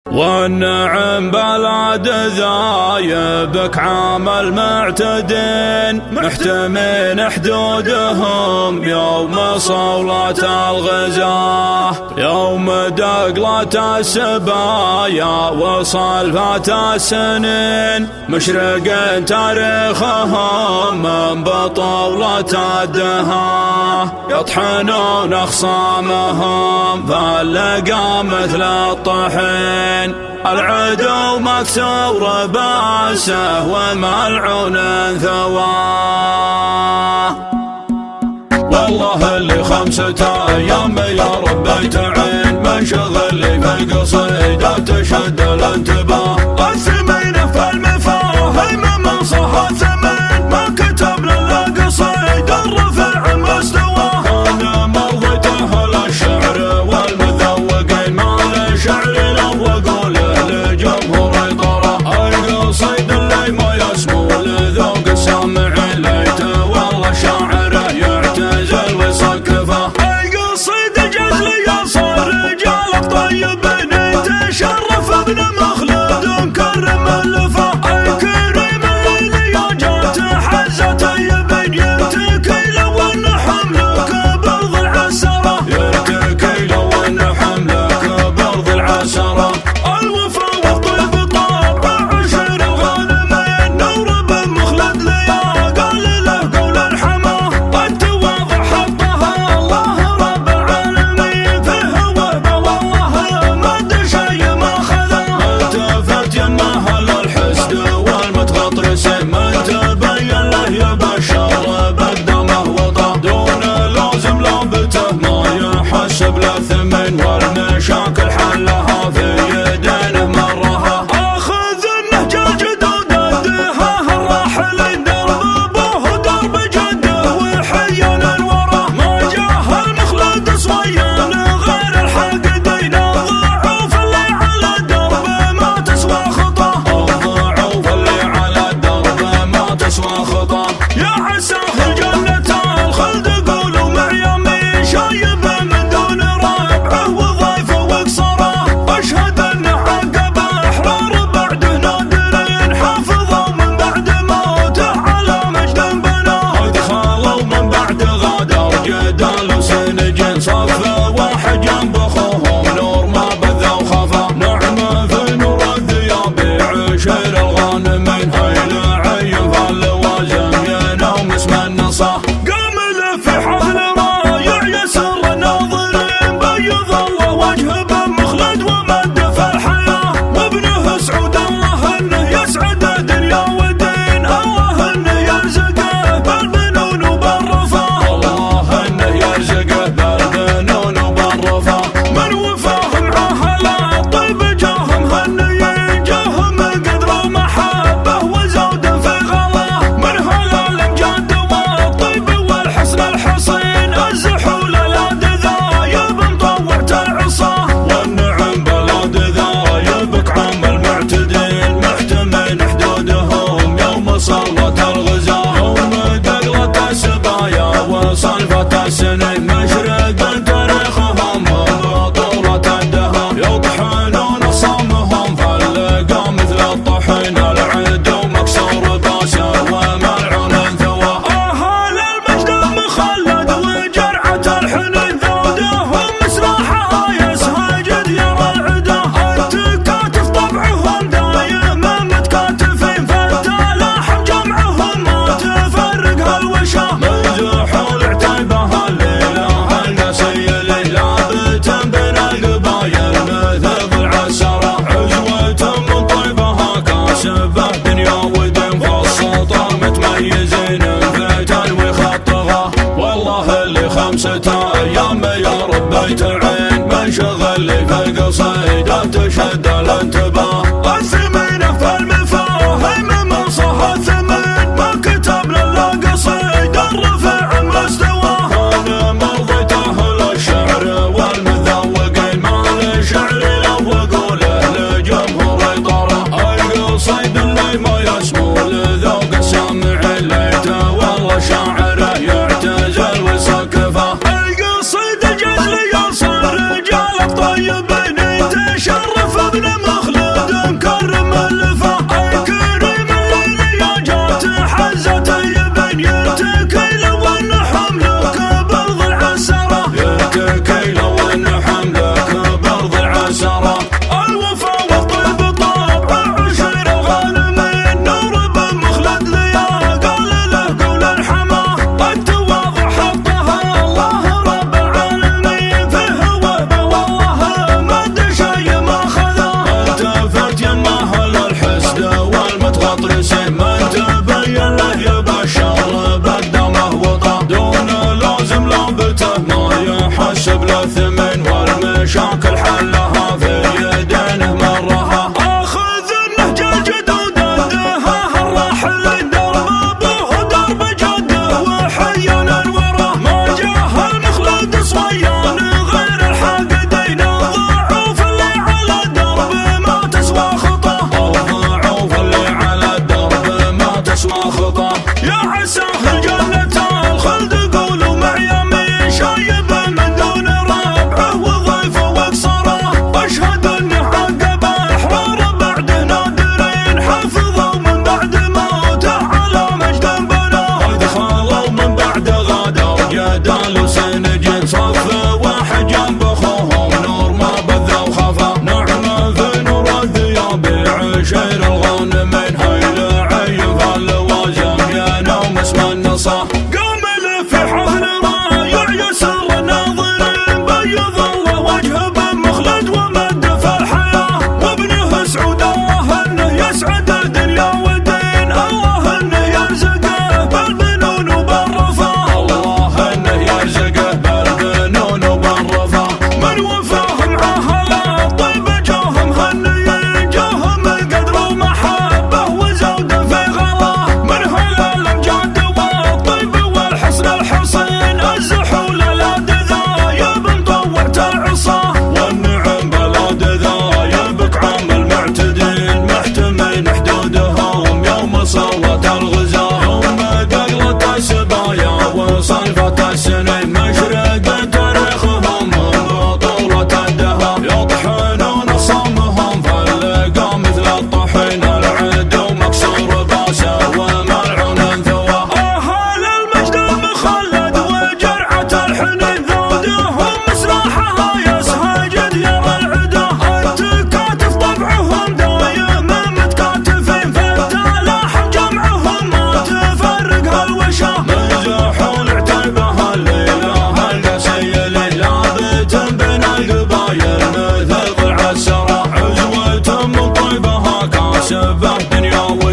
والنعم بلد ذايبك عامل معتدين محتمين حدودهم يوم صولة الغزاة، يوم دقلة السبايا وصلفة السنين مشرق تاريخهم من بطولة الدهاء، يطحنون أخصامهم فاللقى مثل الطحين، العدو مكسور باسه وملعون ثواه. والله اللي 5 أيام يا ربي تعين من شغل لي في القصيدة تشد الانتباه، الثمين في المفاهيم من صح الثمين ما كتب لنا قصيدة الرفع مستواه، أنا مرضته للشعر والمذوقين ما للشعر لو أقوله لجمهور طراه، القصيد اللي ما يسمو لذوق السامعين ليته والله شاعره يعتزل ويصكفه، القصيد جزلي صار رجال الطيبين يتشرف ابن مخلد مكرم اللفه، الكريم اللي يا جات حزه طيبين يرتكي لو ان حملك برض العسره، يرتكي لو ان حملك برض العسره، الوفا والطيب طابع عشر الغانمين نور بن مخلد ليا قال له قول الحماه، التواضع حطها الله رب العالمين فيه وهبه والله ما ادري شيء ما خذاه، دنيا